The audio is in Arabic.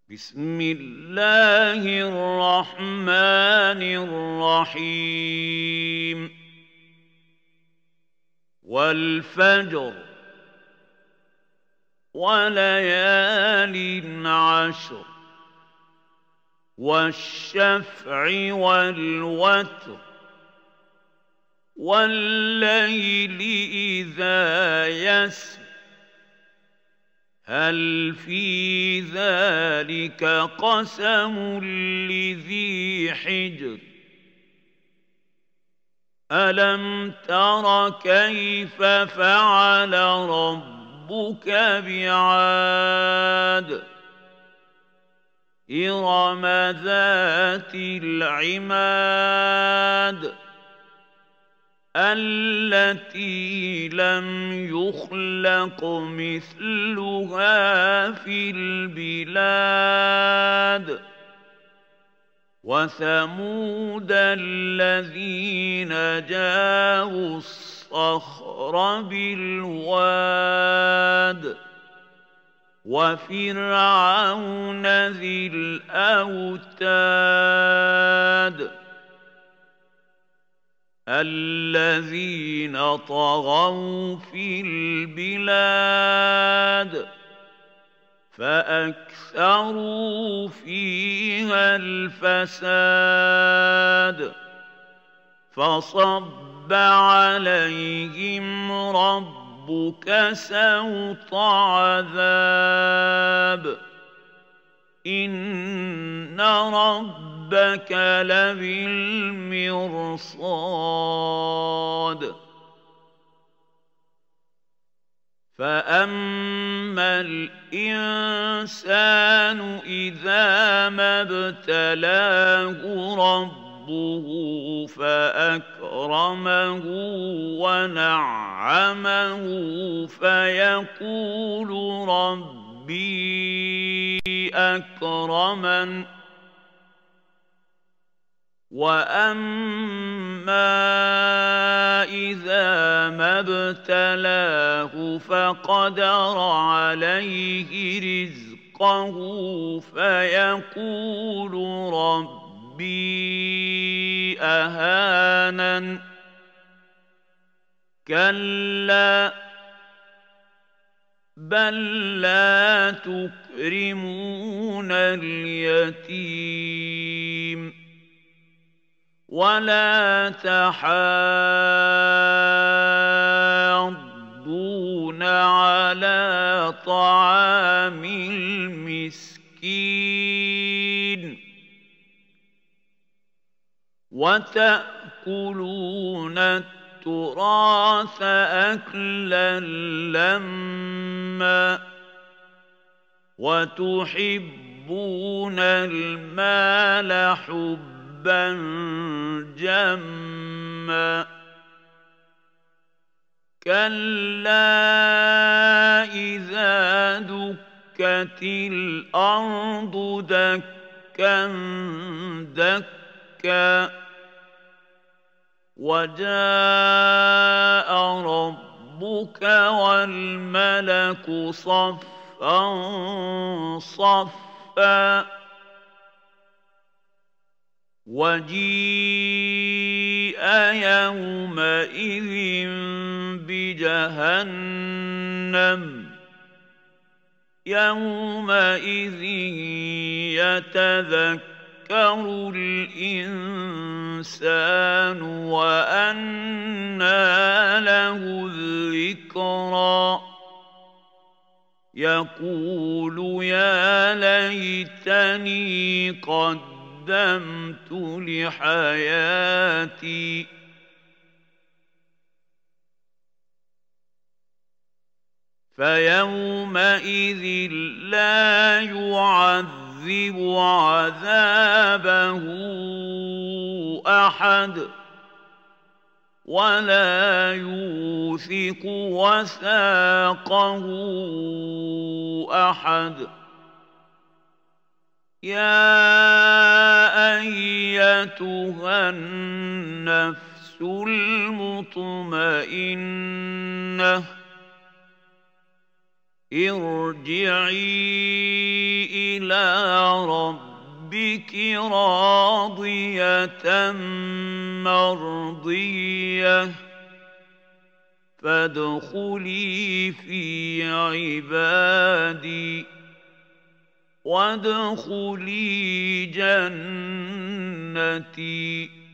بسم الله الرحمن الرحيم والفجر وليال عشر والشفع والوتر والليل إذا يسر هل في ذلك قسم لذي حجر ألم تر كيف فعل ربك بعاد إرم ذات العماد التي لم يخلق مثلها في البلاد وثمود الذين جابوا الصخر بالواد وفرعون ذي الأوتاد الذين طغوا في البلاد فأكثروا فيها الفساد فصب عليهم ربك سوط عذاب إن ربك لبالمرصاد فأما الإنسان إذا ما ابتلاه ربه فأكرمه ونعمه فيقول ربي أكرمن وأما إذا ما ابتلاه فقدر عليه رزقه فيقول ربي أهانن كلا بل لا تكرمون اليتيم ولا تحاضون على طعام المسكين وتأكلون التراث أكلا لما وتحبون المال حبا جما كلا إذا دكت الأرض دكا دكا وجاء ربك والملك صفا صفا وجيء يومئذ بجهنم يومئذ يتذكر الإنسان وأنى له الذكرى يقول يا ليتني قدمت لحياتي فيومئذ لا يعذب عذابه أحد ولا يوثق وثاقه أحد يا أيتها النفس المطمئنة ارجعي إلى ربك راضية مرضية فادخلي في عبادي وادخلي جنتي